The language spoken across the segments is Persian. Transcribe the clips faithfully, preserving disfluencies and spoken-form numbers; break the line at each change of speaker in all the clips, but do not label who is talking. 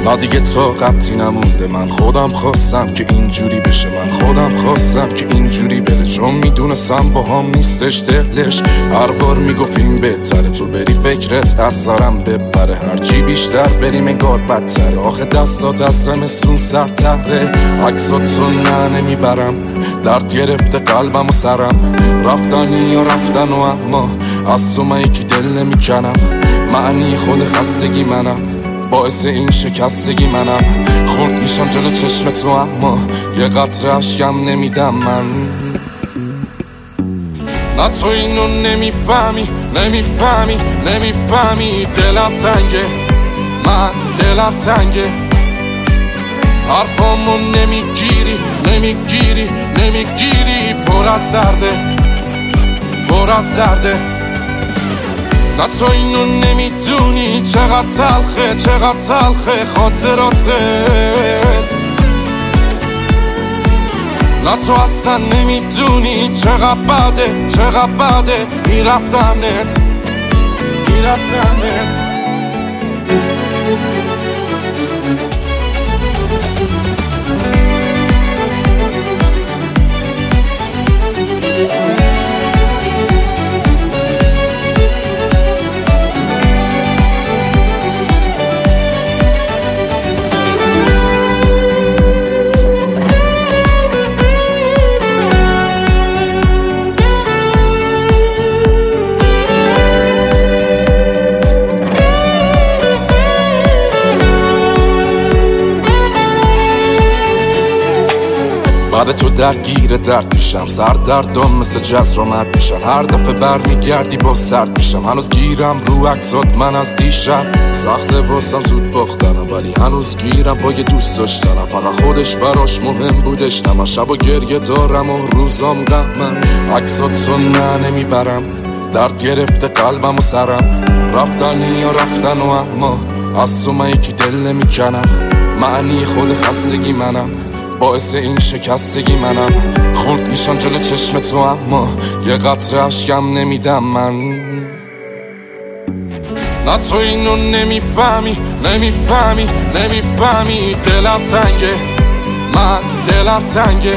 نه دیگه طاقتی نمونده، من خودم خواستم که اینجوری بشه، من خودم خواستم که اینجوری بره، چون میدونستم با هم نیستش دلش. هر بار میگفتیم بهتره تو بری فکرت از سرم ببره، هرچی بیشتر بریم انگار بدتره. آخه دستات از زمستون سرتره، عکساتو نه نمیبرم، درد گرفته قلبم و سرم. رفتنی یا رفتن و اما از تو من یکی دل نمیکنم، معنی خود خستگی منم، باعث این شکستگی منم. خورد میشم جلو چشم تو اما یه قطره اشکم نمیدم من. نه تو اینو نمیفهمی نمیفهمی نمیفهمی، دلم تنگه من دلم تنگه، حرفامو نمیگیری نمیگیری نمیگیری، پر از سرده پر از سرده. نه تو اینو نمیدونی چقدر تلخه چقدر تلخه خاطراتت، نه تو اصلا نمیدونی چقدر بده چقدر بده این رفتنت این رفتنت. بعد تو درگیر درد میشم، سر دردم مثل جز رامد میشن، هر دفعه برمیگردی با سرد میشم. هنوز گیرم رو عکسات من از دیشب، سخته واسم زود باختنم ولی هنوز گیرم با یه دوست داشتنم. فقط خودش براش مهم بودش، نه من شب و گریه دارم و روزام غمم. عکساتو نه نمیبرم، درد گرفته قلبم و سرم. رفتنی یا رفتن و اما از تو من یکی دل نمیکنم، معنی خود خستگی منم، باعث این شکستگی منم. خورد میشم جلو چشم تو اما یه قطره اشکم نمیدم من. نه تو اینو نمیفهمی نمیفهمی نمیفهمی، دلم تنگه من دلم تنگه،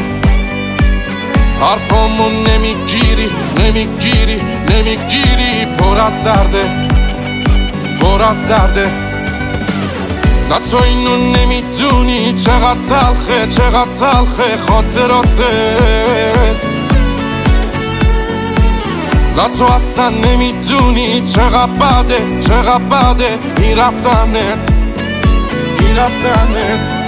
حرفامو نمیگیری نمیگیری نمیگیری، پر از سرده پر از سرده. نه تو اینو نمیدونی چقدر تلخه چقدر تلخه خاطراتت، نه تو اصلا نمیدونی چقدر بده چقدر بده این رفتنت این رفتنت.